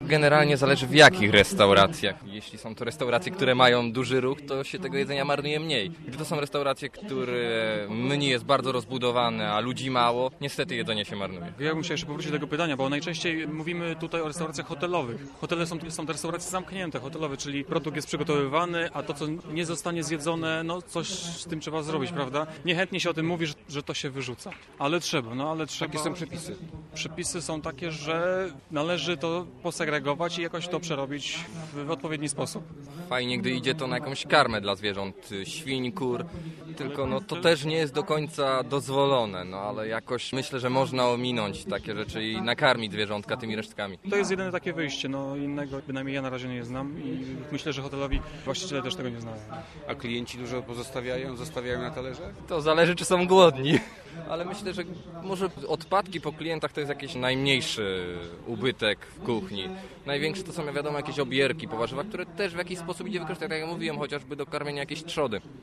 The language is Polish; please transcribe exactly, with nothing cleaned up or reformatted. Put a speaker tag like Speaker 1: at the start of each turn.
Speaker 1: generalnie zależy w jakich restauracjach. Jeśli są to restauracje, które mają duży ruch, to się tego jedzenia marnuje mniej. Gdy to są restauracje, które menu jest bardzo rozbudowane, a ludzi mało, niestety jedzenie się marnuje.
Speaker 2: Ja bym chciał jeszcze powrócić do tego pytania, bo najczęściej mówimy tutaj o restauracjach hotelowych. Hotele są, są te restauracje zamknięte, hotelowe, czyli produkt jest przygotowywany, a to, co nie zostanie zjedzone, no coś z tym trzeba zrobić, prawda? Niechętnie się o tym mówi, że, że to się wyrzuca. Ale trzeba, no ale trzeba...
Speaker 3: Jakie są przepisy?
Speaker 2: Przepisy są takie, że należy to posegregować i jakoś to przerobić w, w odpowiedni sposób.
Speaker 1: Fajnie, gdy idzie to na jakąś karmę dla zwierząt, świń, kur, tylko no to też nie jest do końca dozwolone, no ale jakoś myślę, że można ominąć takie rzeczy i nakarmić zwierzątka tymi resztkami.
Speaker 2: To jest jedyne takie wyjście, no innego bynajmniej ja na razie nie znam i myślę, że hotelowi właściciele też tego nie znają.
Speaker 3: A klienci dużo pozostawiają, zostawiają na talerze?
Speaker 1: To zależy, czy są głodni. Ale myślę, że może odpadki po klientach to jest jakiś najmniejszy ubytek w kuchni. Największe to są, wiadomo, jakieś obierki po warzywach, które też w jakiś sposób idzie wykorzystać, tak jak ja mówiłem, chociażby do karmienia jakiejś trzody.